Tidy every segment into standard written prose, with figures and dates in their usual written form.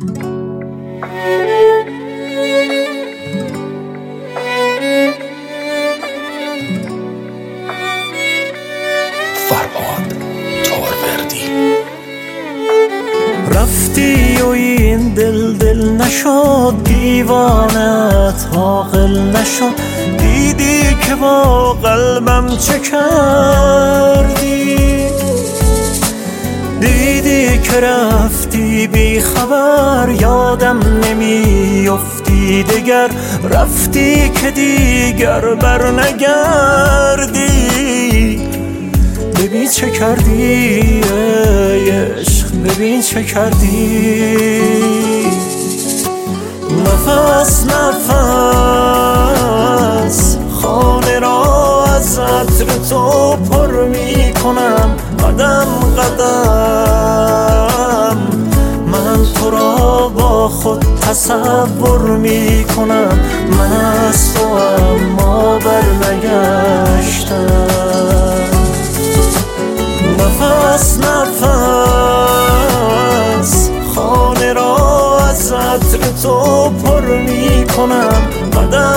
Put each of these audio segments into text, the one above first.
فرهاد تاروردی. رفتی و این دل نشد، دیوانت عاقل نشد. دیدی که با قلبم چه کردی، دیدی که رفتی بی خبر، یادم نمیافتی دگر. رفتی که دیگر بر نگردی. ببین چه کردی ای عشق، ببین چه کردی. نفس نفس خانه را از عطر تو پر می کنم. قدم قدم من تو را با خود تصور می کنم. من از تو اما برنگشتم. نفس نفس خانه را از عطر تو پر می کنم. قدم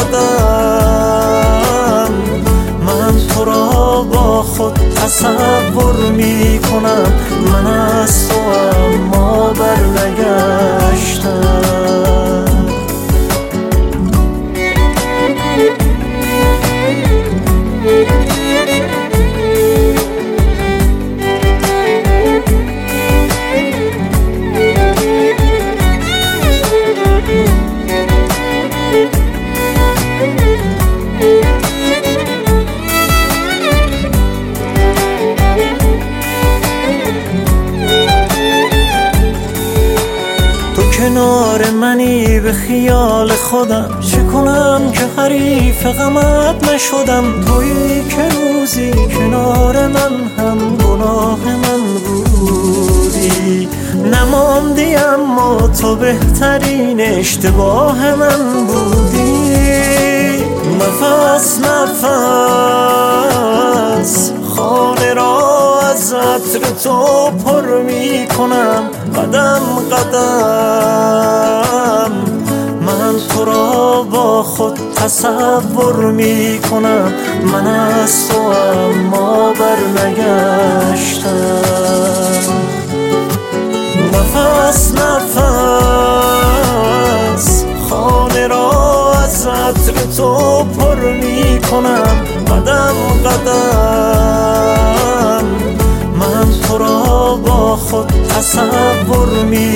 قدم من تو را با خود تصور می کنم. من از تو اما برنگشتم. کنار منی به خیال خودم، چه کنم که حریف غمت نشدم. تویی که روزی کنار من هم گناه من بودی. نماندی اما تو بهترین اشتباه من بودی. نفس نفس خانه را از عطر تو پر می کنم. قدم قدم من تو را با خود تصور می کنم. من از تو اما برنگشتم. نفس نفس خانه را از عطر تو پر می کنم. قدم قدم من تو را با خود تصور می